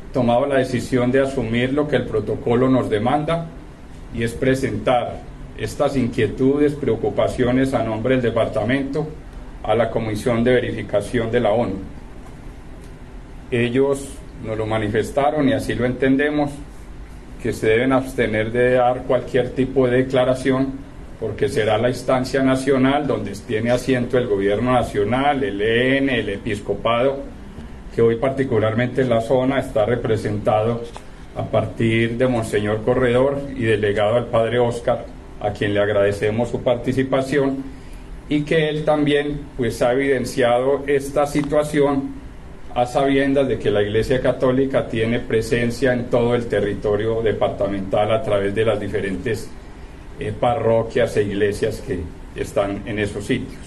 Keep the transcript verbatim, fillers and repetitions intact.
tomado la decisión de asumir lo que el protocolo nos demanda, y es presentar estas inquietudes, preocupaciones a nombre del departamento a la Comisión de Verificación de la ONU. Ellos nos lo manifestaron y así lo entendemos, que se deben abstener de dar cualquier tipo de declaración, porque será la instancia nacional donde tiene asiento el gobierno nacional, el E N, el episcopado, que hoy particularmente en la zona está representado a partir de Monseñor Corredor y delegado al Padre Óscar, a quien le agradecemos su participación, y que él también pues ha evidenciado esta situación a sabiendas de que la Iglesia Católica tiene presencia en todo el territorio departamental a través de las diferentes eh, parroquias e iglesias que están en esos sitios.